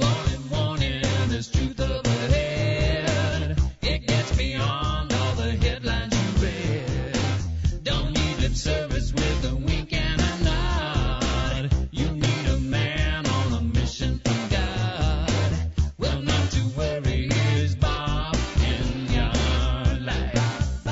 Warning, warning, there's truth up ahead. It gets beyond all the headlines you read. Don't need lip service with a wink and a nod. You need a man on a mission from God. Well, not to worry, here's Bob in your life.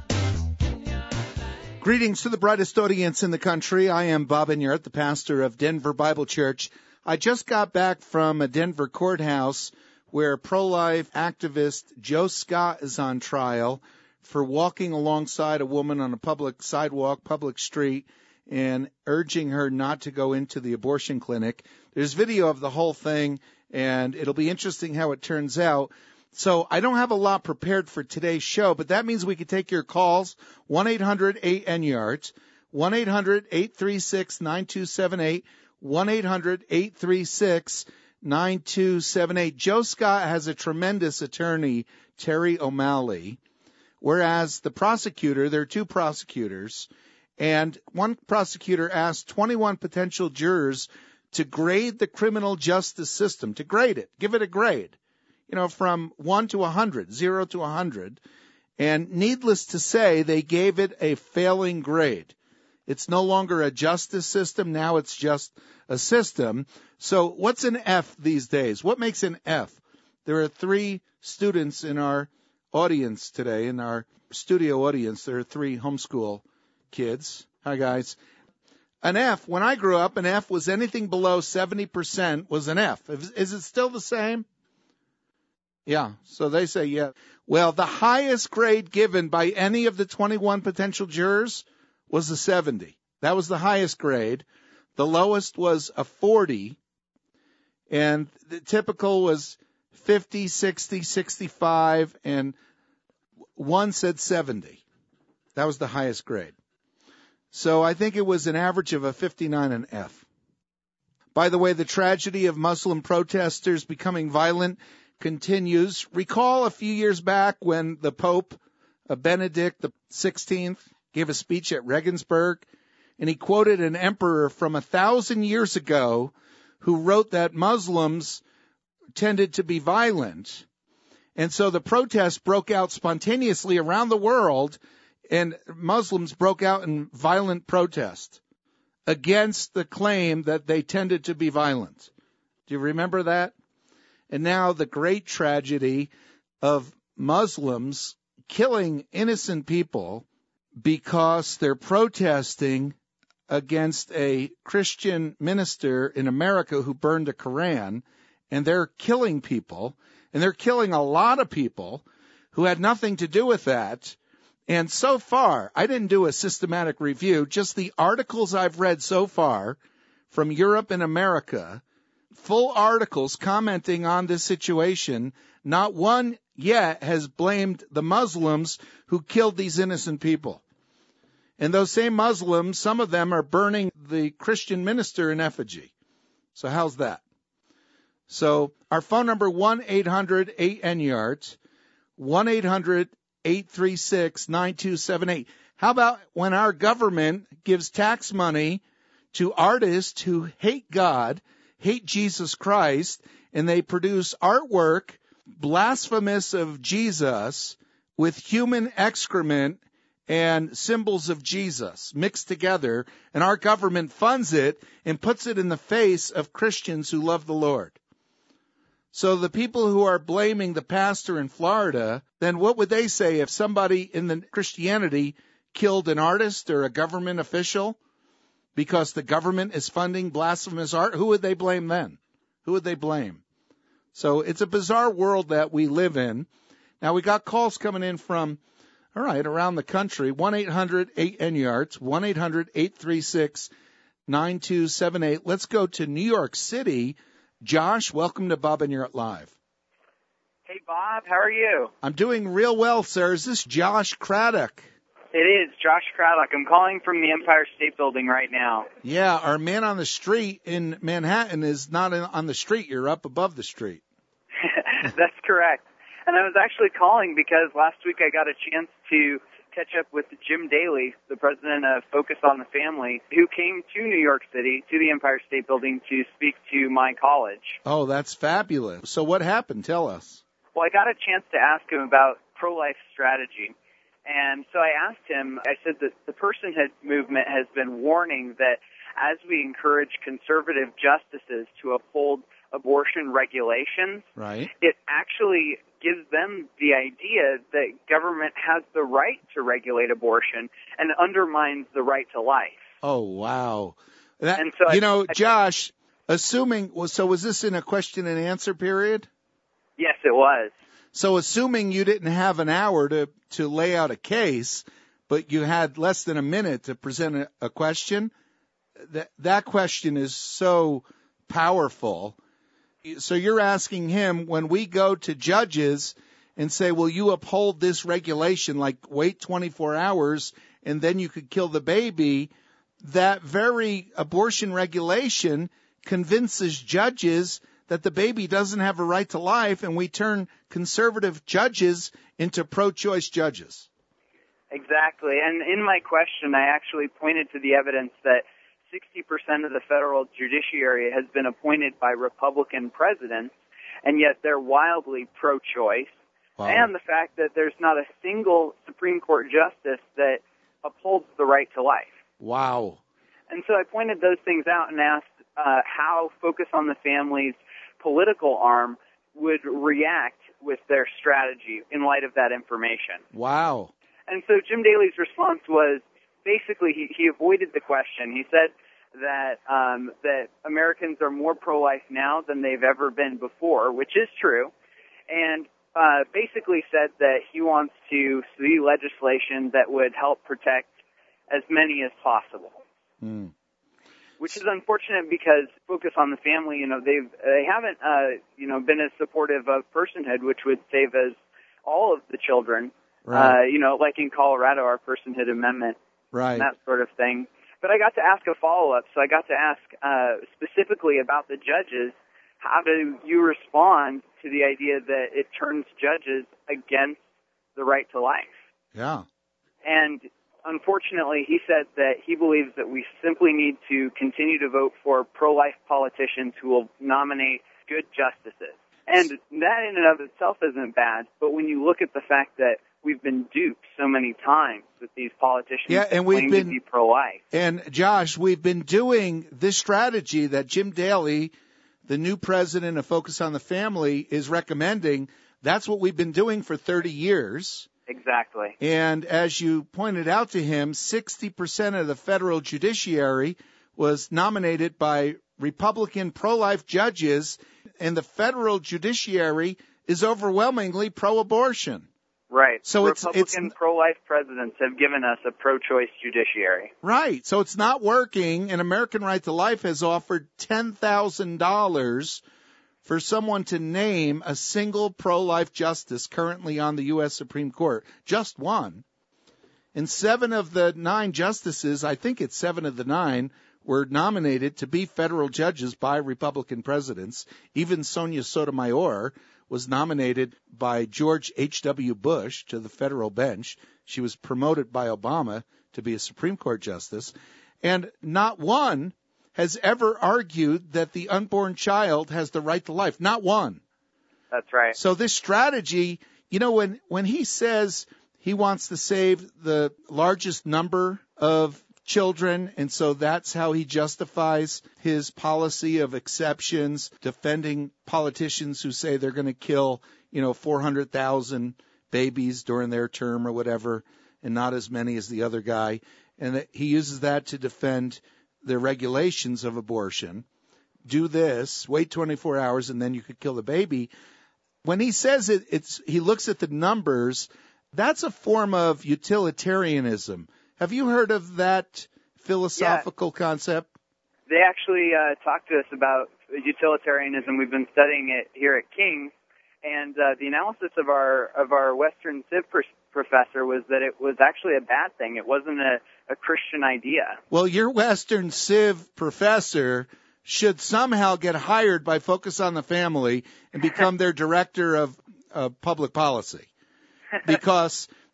Greetings to the brightest audience in the country. I am Bob Enyart, the pastor of Denver Bible Church. I just got back from a Denver courthouse where pro-life activist Joe Scott is on trial for walking alongside a woman on a public sidewalk, public street, and urging her not to go into the abortion clinic. There's video of the whole thing, and it'll be interesting how it turns out. So I don't have a lot prepared for today's show, but that means we could take your calls, 1-800-8-NYART, 1-800-836-9278, 1-800-836-9278. Joe Scott has a tremendous attorney, Terry O'Malley, whereas the prosecutor, there are two prosecutors, and one prosecutor asked 21 potential jurors to grade the criminal justice system, to grade it, give it a grade, from 1 to 100, 0 to 100. And needless to say, they gave it a failing grade. It's no longer a justice system. Now it's just a system. So what's an F these days? What makes an F? There are 3 students in our audience today, in our studio audience. There are 3 homeschool kids. Hi, guys. An F, when I grew up, an F was anything below 70% was an F. Is it still the same? Yeah, so they say yeah. Well, the highest grade given by any of the 21 potential jurors was a 70. That was the highest grade. The lowest was a 40, and the typical was 50, 60, 65, and one said 70. That was the highest grade. So I think it was an average of a 59 and F. By the way, the tragedy of Muslim protesters becoming violent continues. Recall a few years back when the Pope, Benedict XVI, gave a speech at Regensburg, and he quoted an emperor from 1,000 years ago who wrote that Muslims tended to be violent. And so the protests broke out spontaneously around the world, and Muslims broke out in violent protest against the claim that they tended to be violent. Do you remember that? And now the great tragedy of Muslims killing innocent people because they're protesting against a Christian minister in America who burned a Koran, and they're killing people, and they're killing a lot of people who had nothing to do with that. And so far, I didn't do a systematic review, just the articles I've read so far from Europe and America, full articles commenting on this situation. Not one yet has blamed the Muslims who killed these innocent people. And those same Muslims, some of them are burning the Christian minister in effigy. So how's that? So our phone number, 1-800-8-NYART, 1-800-836-9278. How about when our government gives tax money to artists who hate God, hate Jesus Christ, and they produce artwork blasphemous of Jesus with human excrement and symbols of Jesus mixed together, and our government funds it and puts it in the face of Christians who love the Lord. So the people who are blaming the pastor in Florida, then what would they say if somebody in the Christianity killed an artist or a government official because the government is funding blasphemous art? Who would they blame then? Who would they blame? So it's a bizarre world that we live in. Now, we got calls coming in from, around the country, 1-800-8-NYARTS, 1-800-836-9278. Let's go to New York City. Josh, welcome to Bob Enyart Live. Hey, Bob. How are you? I'm doing real well, sir. Is this Josh Craddock? It is, Josh Craddock. I'm calling from the Empire State Building right now. Yeah, our man on the street in Manhattan is not on the street. You're up above the street. That's correct. And I was actually calling because last week I got a chance to catch up with Jim Daly, the president of Focus on the Family, who came to New York City, to the Empire State Building, to speak to my college. Oh, that's fabulous. So what happened? Tell us. Well, I got a chance to ask him about pro-life strategy. And so I asked him, I said that the personhood movement has been warning that as we encourage conservative justices to uphold abortion regulations, right, it actually gives them the idea that government has the right to regulate abortion and undermines the right to life. Oh, wow. That, and so Josh, assuming, so was this in a question and answer period? Yes, it was. So assuming you didn't have an hour to lay out a case, but you had less than a minute to present a question, that question is so powerful. So you're asking him, when we go to judges and say, will you uphold this regulation, like wait 24 hours and then you could kill the baby, that very abortion regulation convinces judges that the baby doesn't have a right to life, and we turn conservative judges into pro-choice judges. Exactly. And in my question, I actually pointed to the evidence that 60% of the federal judiciary has been appointed by Republican presidents, and yet they're wildly pro-choice. Wow. And the fact that there's not a single Supreme Court justice that upholds the right to life. Wow. And so I pointed those things out and asked how Focus on the Family's political arm would react with their strategy in light of that information. Wow. And so Jim Daly's response was, basically, he avoided the question. He said that that Americans are more pro-life now than they've ever been before, which is true, and basically said that he wants to see legislation that would help protect as many as possible. Which is unfortunate because Focus on the Family, they haven't been as supportive of personhood, which would save us all of the children. Right. Like in Colorado, our personhood amendment, right, and that sort of thing. But I got to ask a follow-up, so I got to ask specifically about the judges. How do you respond to the idea that it turns judges against the right to life? Yeah. And unfortunately, he said that he believes that we simply need to continue to vote for pro-life politicians who will nominate good justices. And that in and of itself isn't bad, but when you look at the fact that we've been duped so many times with these politicians that claim to be pro-life. And Josh, we've been doing this strategy that Jim Daly, the new president of Focus on the Family, is recommending. That's what we've been doing for 30 years. Exactly. And as you pointed out to him, 60% of the federal judiciary was nominated by Republican pro-life judges, and the federal judiciary is overwhelmingly pro-abortion. Right. So Republican pro-life presidents have given us a pro-choice judiciary. Right. So it's not working, and American Right to Life has offered $10,000 for someone to name a single pro-life justice currently on the U.S. Supreme Court. Just one. And 7 of the 9 justices, I think it's 7 of the 9, were nominated to be federal judges by Republican presidents. Even Sonia Sotomayor was nominated by George H.W. Bush to the federal bench. She was promoted by Obama to be a Supreme Court justice. And not one has ever argued that the unborn child has the right to life. Not one. That's right. So this strategy, when he says he wants to save the largest number of children, and so that's how he justifies his policy of exceptions, defending politicians who say they're going to kill, 400,000 babies during their term or whatever, and not as many as the other guy. And that he uses that to defend the regulations of abortion. Do this, wait 24 hours, and then you could kill the baby. When he says he looks at the numbers, that's a form of utilitarianism. Have you heard of that philosophical concept? They actually talked to us about utilitarianism. We've been studying it here at King, and the analysis of our Western Civ professor was that it was actually a bad thing. It wasn't a Christian idea. Well, your Western Civ professor should somehow get hired by Focus on the Family and become their director of public policy, because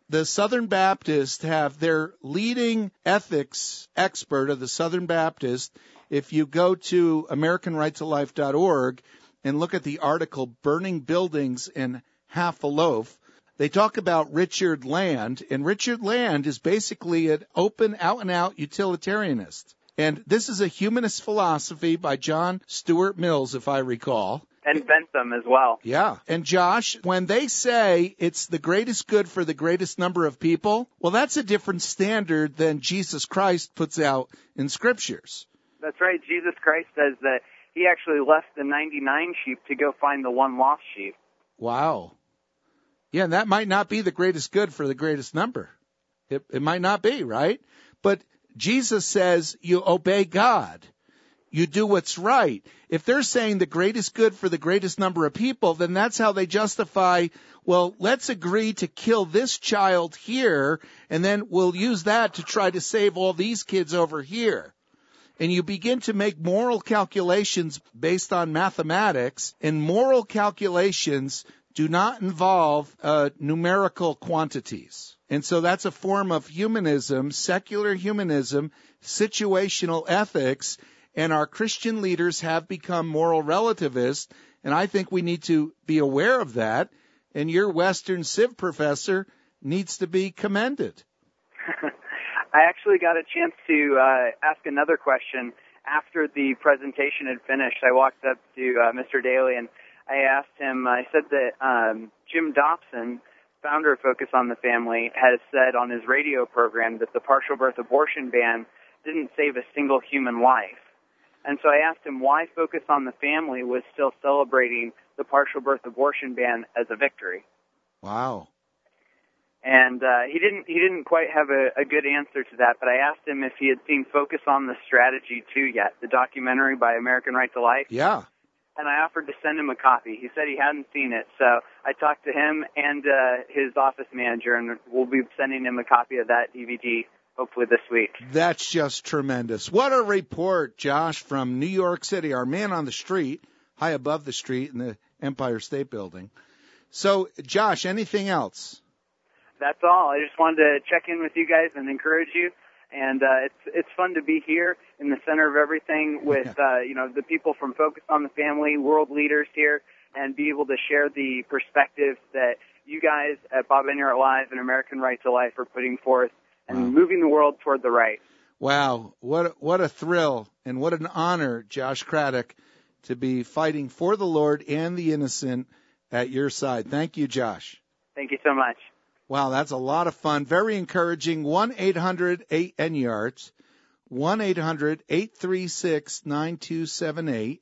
the Southern Baptists have their leading ethics expert of the Southern Baptist. If you go to AmericanRightToLife.org and look at the article, Burning Buildings and Half a Loaf, they talk about Richard Land, and Richard Land is basically an open, out-and-out utilitarianist. And this is a humanist philosophy by John Stuart Mills, if I recall. And Bentham as well. Yeah. And Josh, when they say it's the greatest good for the greatest number of people, well, that's a different standard than Jesus Christ puts out in scriptures. That's right. Jesus Christ says that he actually left the 99 sheep to go find the one lost sheep. Wow. Yeah, and that might not be the greatest good for the greatest number. It might not be, right? But Jesus says you obey God. You do what's right. If they're saying the greatest good for the greatest number of people, then that's how they justify, well, let's agree to kill this child here, and then we'll use that to try to save all these kids over here. And you begin to make moral calculations based on mathematics, and moral calculations do not involve numerical quantities. And so that's a form of humanism, secular humanism, situational ethics, and our Christian leaders have become moral relativists, and I think we need to be aware of that, and your Western Civ professor needs to be commended. I actually got a chance to ask another question after the presentation had finished. I walked up to Mr. Daly and I asked him, I said that Jim Dobson, founder of Focus on the Family, has said on his radio program that the partial birth abortion ban didn't save a single human life. And so I asked him why Focus on the Family was still celebrating the partial birth abortion ban as a victory. Wow. And he didn't quite have a good answer to that, but I asked him if he had seen Focus on the Strategy 2 yet, the documentary by American Right to Life. Yeah. And I offered to send him a copy. He said he hadn't seen it, so I talked to him and his office manager, and we'll be sending him a copy of that DVD hopefully this week. That's just tremendous. What a report, Josh, from New York City, our man on the street, high above the street in the Empire State Building. So, Josh, anything else? That's all. I just wanted to check in with you guys and encourage you. And it's fun to be here in the center of everything with the people from Focus on the Family, world leaders here, and be able to share the perspectives that you guys at Bob Enyart Live and American Right to Life are putting forth and moving the world toward the right. Wow, what a thrill and what an honor, Josh Craddock, to be fighting for the Lord and the innocent at your side. Thank you, Josh. Thank you so much. Wow, that's a lot of fun. Very encouraging. 1-800-8-ENYART, 1-800-836-9278,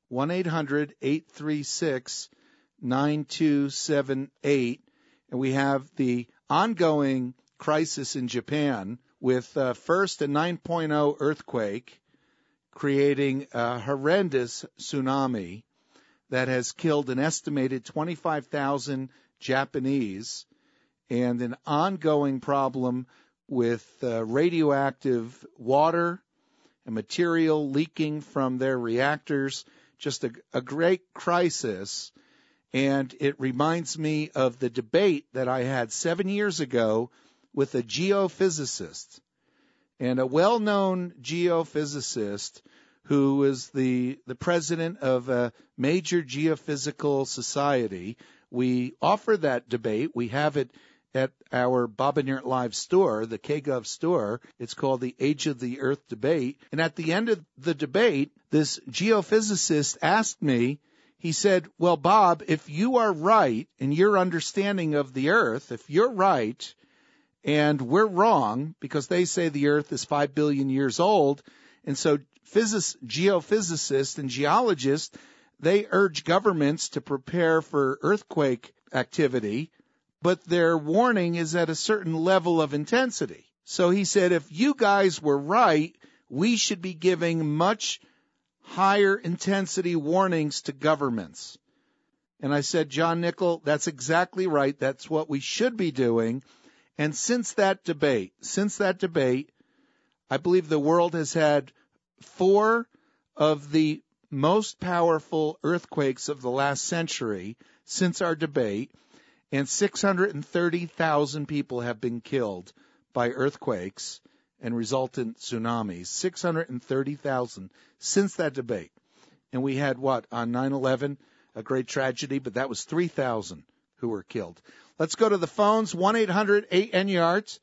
1-800-836-9278. And we have the ongoing crisis in Japan with first a 9.0 earthquake creating a horrendous tsunami that has killed an estimated 25,000 Japanese, and an ongoing problem with radioactive water and material leaking from their reactors. Just a great crisis. And it reminds me of the debate that I had 7 years ago with a geophysicist, and a well-known geophysicist who is the president of a major geophysical society. We offer that debate. We have it at our Bob Enyart Live store, the KGov store. It's called the Age of the Earth debate. And at the end of the debate, this geophysicist asked me, he said, well, Bob, if you are right in your understanding of the Earth, if you're right and we're wrong, because they say the Earth is 5 billion years old, and so geophysicists and geologists, they urge governments to prepare for earthquake activity, but their warning is at a certain level of intensity. So he said, if you guys were right, we should be giving much higher intensity warnings to governments. And I said, John Nickel, that's exactly right. That's what we should be doing. And since that debate, I believe the world has had 4 of the most powerful earthquakes of the last century since our debate. and 630,000 people have been killed by earthquakes and resultant tsunamis. 630,000 since that debate. And we had what, on 9/11, a great tragedy, but that was 3,000 who were killed. Let's go to the phones, 1-800-8-NYARDS,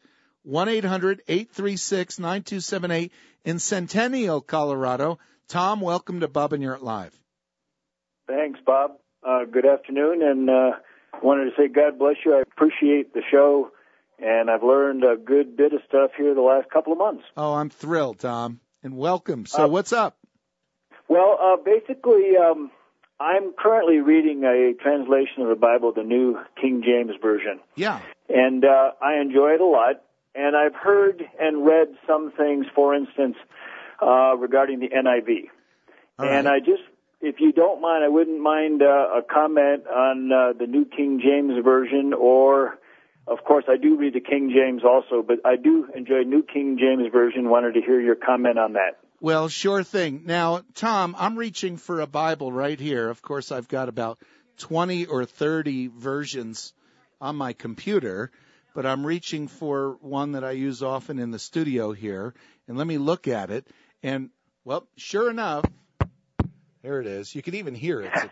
1-800-836-9278 in Centennial, Colorado. Tom, welcome to Bob and Yurt Live. Thanks, Bob. Good afternoon, and wanted to say God bless you. I appreciate the show, and I've learned a good bit of stuff here the last couple of months. Oh, I'm thrilled, Tom, and welcome. So what's up? Well, basically, I'm currently reading a translation of the Bible, the New King James Version. Yeah. And I enjoy it a lot, and I've heard and read some things, for instance, regarding the NIV. All and right. if you don't mind, I wouldn't mind a comment on the New King James Version, or, of course, I do read the King James also, but I do enjoy New King James Version. Wanted to hear your comment on that. Well, sure thing. Now, Tom, I'm reaching for a Bible right here. Of course, I've got about 20 or 30 versions on my computer, but I'm reaching for one that I use often in the studio here. And let me look at it. And, well, sure enough, there it is. You can even hear it.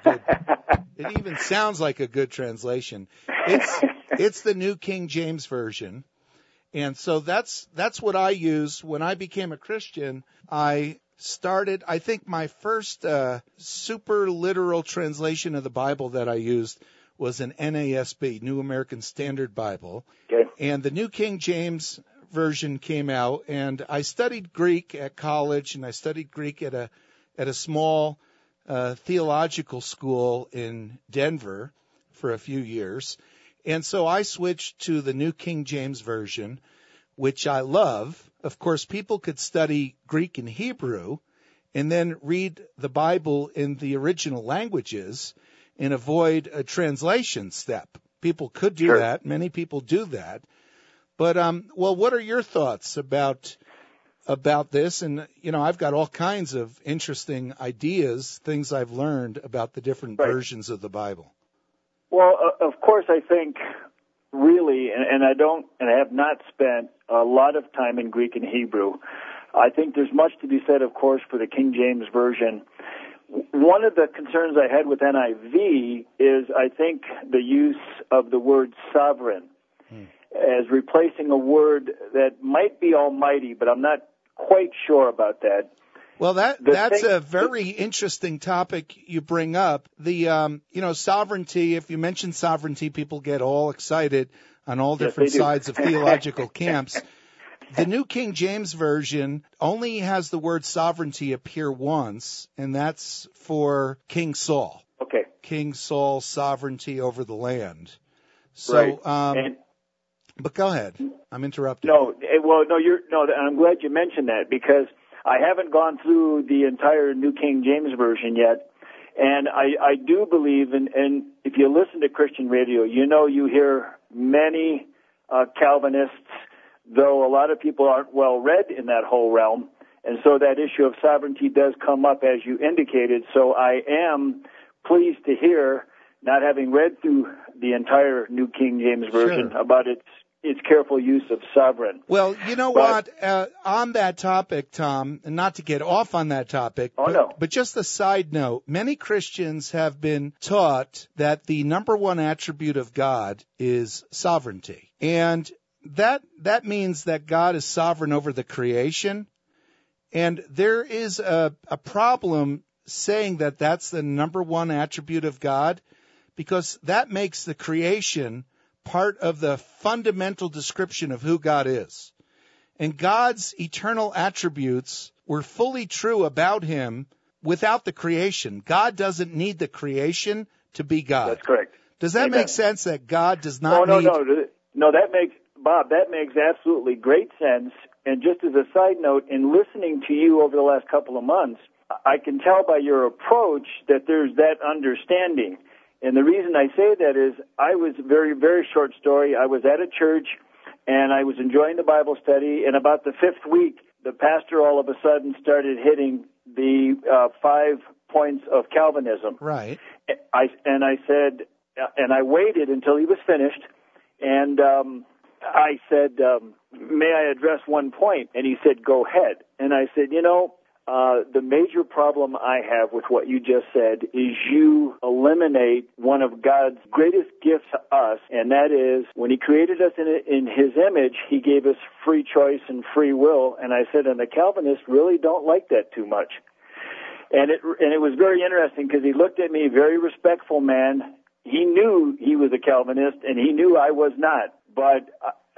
It even sounds like a good translation. It's the New King James Version. And so that's what I use. When I became a Christian, I think my first super literal translation of the Bible that I used was an NASB, New American Standard Bible. Okay. And the New King James Version came out, and I studied Greek at college, and I studied Greek at a small theological school in Denver for a few years. And so I switched to the New King James Version, which I love. Of course, people could study Greek and Hebrew and then read the Bible in the original languages and avoid a translation step. People could do Sure. that. Many people do that. But, well, what are your thoughts about this? And, you know, I've got all kinds of interesting ideas, things I've learned about the different Right. versions of the Bible. Well, of course, I think really, and I have not spent a lot of time in Greek and Hebrew. I think there's much to be said, of course, for the King James Version. One of the concerns I had with NIV is, I think, the use of the word sovereign as replacing a word that might be almighty, but I'm not quite sure about that. Well, that's a very interesting topic you bring up. The sovereignty. If you mention sovereignty, people get all excited on all different sides of theological camps. The New King James Version only has the word sovereignty appear once, and that's for King Saul. Okay. King Saul's sovereignty over the land. So, right. But go ahead. I'm interrupting. No, I'm glad you mentioned that, because I haven't gone through the entire New King James Version yet, and I do believe, and if you listen to Christian radio, you hear many Calvinists, though a lot of people aren't well read in that whole realm, and so that issue of sovereignty does come up, as you indicated. So I am pleased to hear, not having read through the entire New King James Version, Sure. about its careful use of sovereign. Well, you know what? On that topic, Tom, and not to get off on that topic, but just a side note, many Christians have been taught that the number one attribute of God is sovereignty. And that means that God is sovereign over the creation. And there is a problem saying that that's the number one attribute of God, because that makes the creation part of the fundamental description of who God is. And God's eternal attributes were fully true about him without the creation. God doesn't need the creation to be God. That's correct. Does that make sense, that God does not need... No, that makes absolutely great sense. And just as a side note, in listening to you over the last couple of months, I can tell by your approach that there's that understanding. And the reason I say that is, I was very, very short story. I was at a church, and I was enjoying the Bible study, and about the fifth week, the pastor all of a sudden started hitting the 5 points of Calvinism. Right. I said, and I waited until he was finished, and I said, may I address one point? And he said, go ahead. And I said, the major problem I have with what you just said is you eliminate one of God's greatest gifts to us, and that is when he created us in his image, he gave us free choice and free will. And I said, and the Calvinists really don't like that too much. And it was very interesting because he looked at me, very respectful man. He knew he was a Calvinist, and he knew I was not. But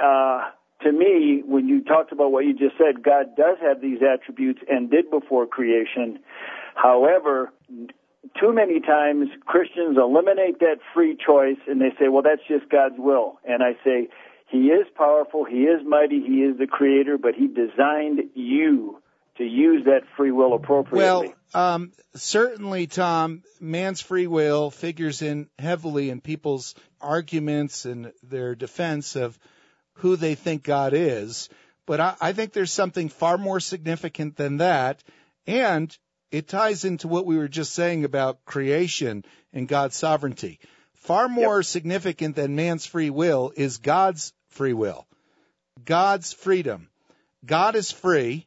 to me, when you talked about what you just said, God does have these attributes and did before creation. However, too many times Christians eliminate that free choice and they say, well, that's just God's will. And I say, he is powerful, he is mighty, he is the creator, but he designed you to use that free will appropriately. Well, certainly, Tom, man's free will figures in heavily in people's arguments and their defense of who they think God is. But I think there's something far more significant than that. And it ties into what we were just saying about creation and God's sovereignty. Far more significant than man's free will is God's free will, God's freedom. God is free.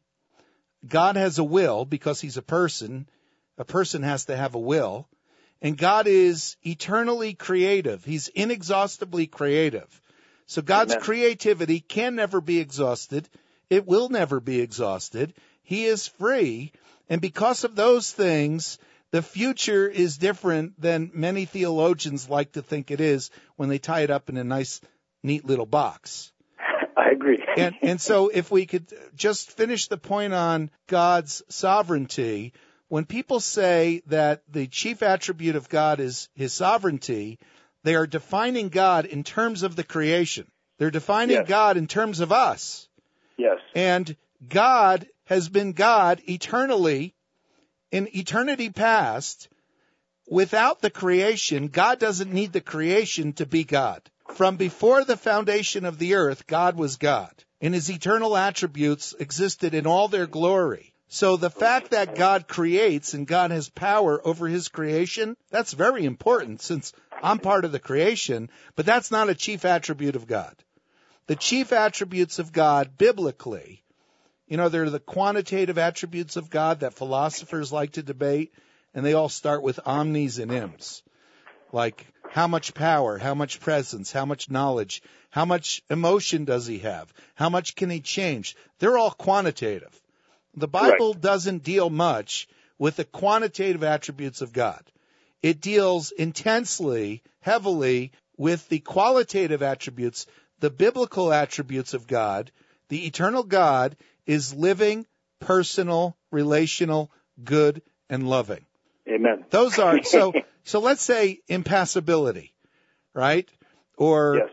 God has a will because he's a person. A person has to have a will. And God is eternally creative. He's inexhaustibly creative. So God's creativity can never be exhausted. It will never be exhausted. He is free. And because of those things, the future is different than many theologians like to think it is when they tie it up in a nice, neat little box. I agree. And so if we could just finish the point on God's sovereignty, when people say that the chief attribute of God is his sovereignty, they are defining God in terms of the creation. They're defining God in terms of us. Yes. And God has been God eternally, in eternity past. Without the creation, God doesn't need the creation to be God. From before the foundation of the earth, God was God, and his eternal attributes existed in all their glory. So the fact that God creates and God has power over his creation, that's very important since I'm part of the creation, but that's not a chief attribute of God. The chief attributes of God biblically, they're the quantitative attributes of God that philosophers like to debate, and they all start with omnis and ims, like how much power, how much presence, how much knowledge, how much emotion does he have, how much can he change. They're all quantitative. The Bible doesn't deal much with the quantitative attributes of God. It deals intensely, heavily with the qualitative attributes, the biblical attributes of God. The eternal God is living, personal, relational, good, and loving. Amen. Those are, so let's say impassibility, right? Or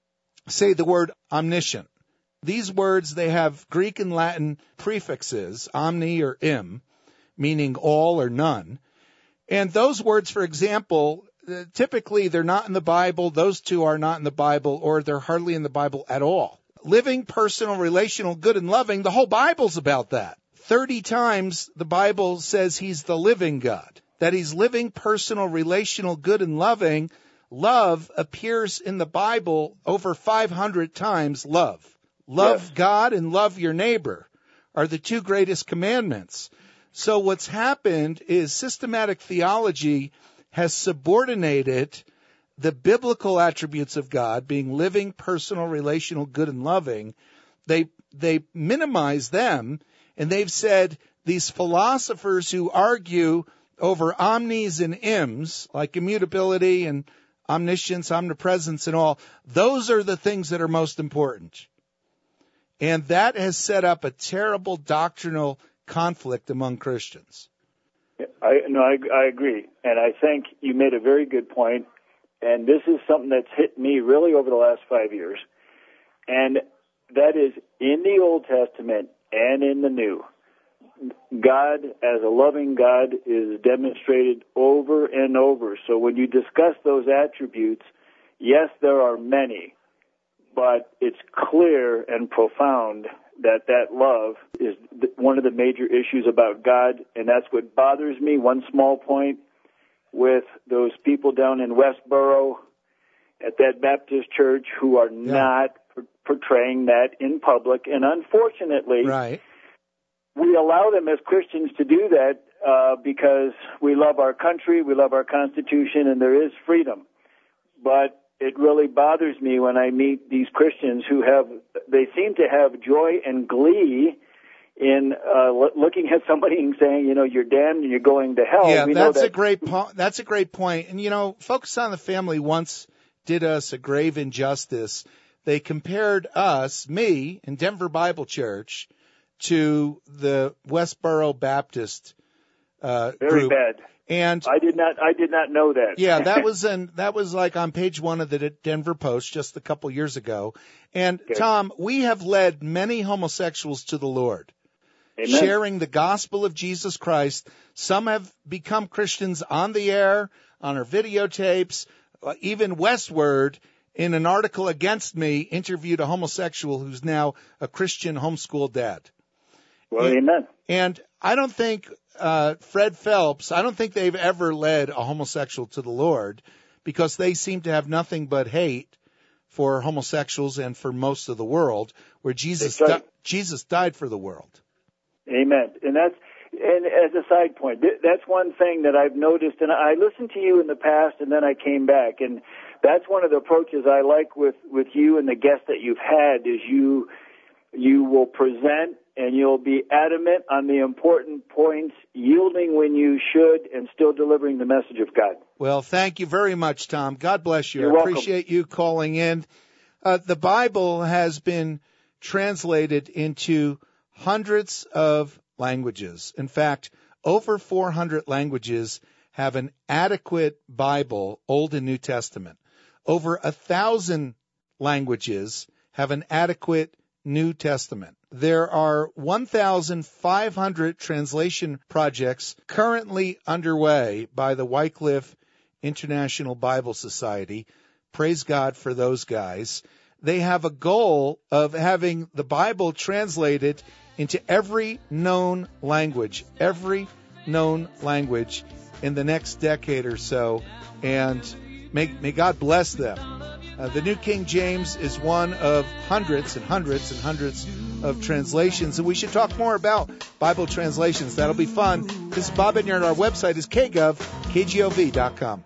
say the word omniscient. These words, they have Greek and Latin prefixes, omni or im, meaning all or none. And those words, for example, typically they're not in the Bible. Those two are not in the Bible, or they're hardly in the Bible at all. Living, personal, relational, good, and loving, the whole Bible's about that. 30 times the Bible says he's the living God, that he's living, personal, relational, good, and loving. Love appears in the Bible over 500 times, love. Love God and love your neighbor are the two greatest commandments. So what's happened is systematic theology has subordinated the biblical attributes of God, being living, personal, relational, good, and loving. They minimize them, and they've said these philosophers who argue over omnis and ims, like immutability and omniscience, omnipresence, and all, those are the things that are most important. And that has set up a terrible doctrinal conflict among Christians. I agree. And I think you made a very good point. And this is something that's hit me really over the last 5 years. And that is in the Old Testament and in the New. God, as a loving God, is demonstrated over and over. So when you discuss those attributes, yes, there are many, but it's clear and profound that love is one of the major issues about God, and that's what bothers me. One small point with those people down in Westboro at that Baptist church who are not portraying that in public. And unfortunately, we allow them as Christians to do that because we love our country, we love our Constitution, and there is freedom. But it really bothers me when I meet these Christians who they seem to have joy and glee in looking at somebody and saying, you're damned and you're going to hell. Yeah, that's a great point. And, Focus on the Family once did us a grave injustice. They compared us, me, and Denver Bible Church to the Westboro Baptist Very group. bad. And I did not know that. Yeah, that was like on page 1 of the Denver Post just a couple years ago. And Tom, we have led many homosexuals to the Lord, Amen. Sharing the gospel of Jesus Christ. Some have become Christians on the air, on our videotapes, even Westward. In an article against me, interviewed a homosexual who's now a Christian homeschool dad. Well, amen. And I don't think Fred Phelps, I don't think they've ever led a homosexual to the Lord, because they seem to have nothing but hate for homosexuals and for most of the world, where Jesus died for the world. Amen. And as a side point, that's one thing that I've noticed, and I listened to you in the past, and then I came back, and that's one of the approaches I like with you and the guests that you've had, is you will present and you'll be adamant on the important points, yielding when you should, and still delivering the message of God. Well, thank you very much, Tom. God bless you. You're welcome. Appreciate you calling in. The Bible has been translated into hundreds of languages. In fact, over 400 languages have an adequate Bible, Old and New Testament. Over 1,000 languages have an adequate New Testament. There are 1,500 translation projects currently underway by the Wycliffe International Bible Society. Praise God for those guys. They have a goal of having the Bible translated into every known language in the next decade or so. And may God bless them. The New King James is one of hundreds and hundreds and hundreds of translations, and we should talk more about Bible translations. That'll be fun. This is Bob Enyart. Our website is kgov.com.